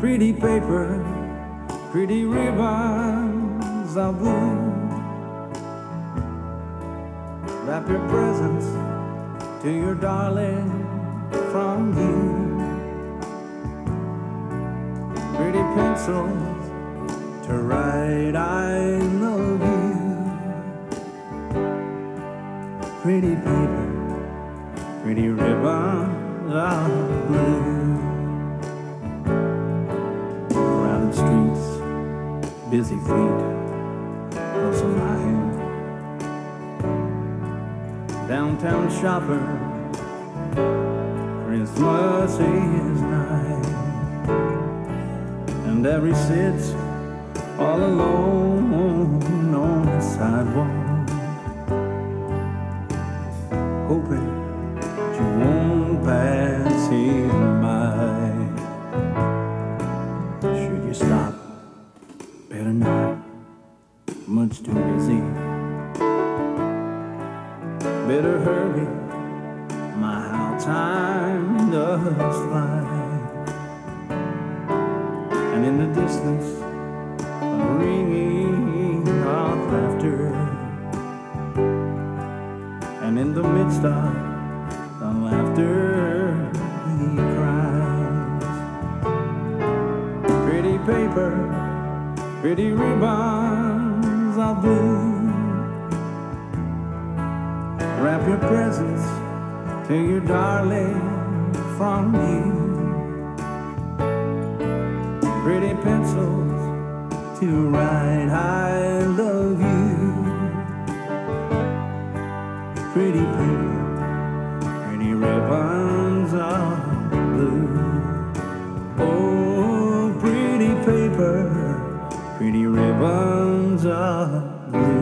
Pretty paper, pretty ribbons of blue. Wrap your presents to your darling from you. Pretty pencils to write I love you. Pretty paper, pretty ribbons of blue. Crowded streets, busy feet, hustle my hand. Downtown shopper, Christmas is nigh, and Every sits all alone on the sidewalk, hoping that you won't pass him by. Should you stop? Better not, much too busy. Better hurry, my how time does fly. And in the distance, a ringing of laughter, and in the midst of the laughter, he cries. Pretty paper, pretty ribbons of blue. Wrap your presents to your darling from you. Pretty pencils to write I love you. Pretty paper, pretty ribbons of blue. Oh, pretty paper, pretty ribbons of blue.